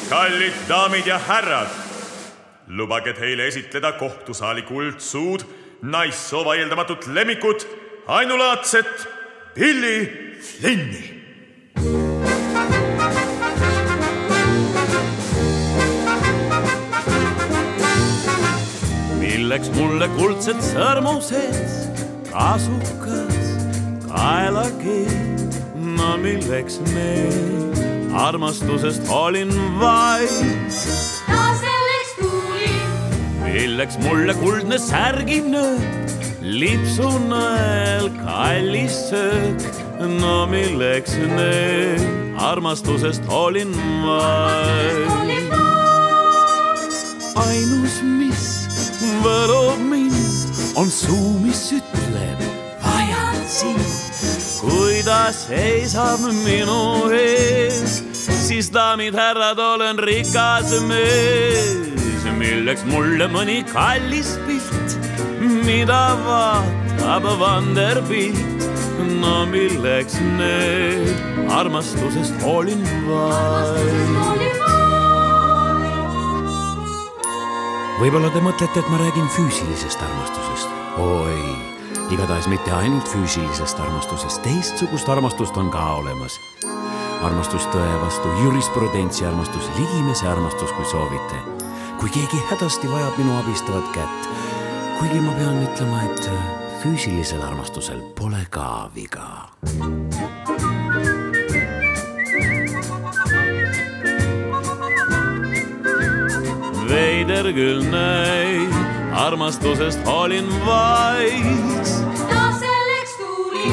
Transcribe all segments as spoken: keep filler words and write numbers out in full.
Kallid daamid ja härrad, lubage teile esitleda kohtusaali kuldsuud, naissoo vaieldamatut lemmikut, ainulaadset Billy Flynni. Milleks mulle kuldsed sõrmused, kasukas, kaelakeel, no milleks need? Armastusest olin vaid. Ta selleks tuli. Milleks mulle kuldne särginööp, lipsunõel kallis söök, no milleks need? Armastusest olin vaid. Ainus, mis võlub mind, on suu, mis ütleb, vajan sind. Kui ta seisab minu ees, siis daamid härrad olen rikas mees. Milleks mulle mõni kallis pilt, mida vaatab vanderpilt, no milleks need? Armastusest olin vaid. Võib-olla te mõtlete, et ma räägin füüsilisest armastusest. Oi, igatahes mitte ainult füüsilisest armastusest, teistsugust armastust on ka olemas. Armastus tõe vastu, jurisprudentsi armastus, ligimese armastus, kui soovite. Kui keegi hädasti vajab minu abistavat kätt, kuigi ma pean ütlema, et füüsilisel armastusel pole ka viga. Veider küll näib, armastusest olin vaid. Ta selleks tuli.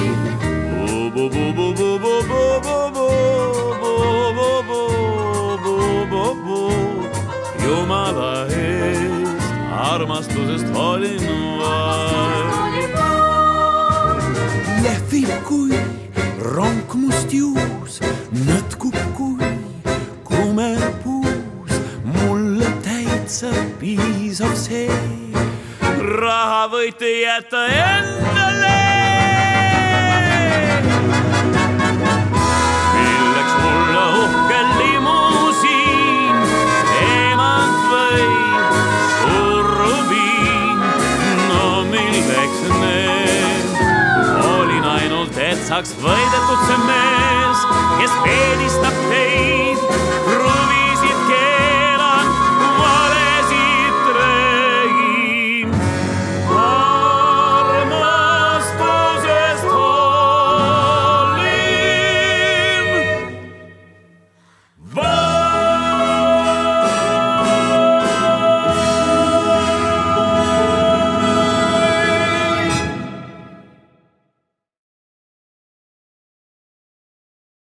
Jumala eest, armastusest olin vaid. Lehvib kui ronk must juus, nõtkub kui kumerpuus, mulle täitsa piisav see. Raha võite jätta endale. Milleks mulle uhke limusiin, emant või surrubiin, no milleks need? Olin ainult, et saaks võidetud see mees, kes peedistab teid.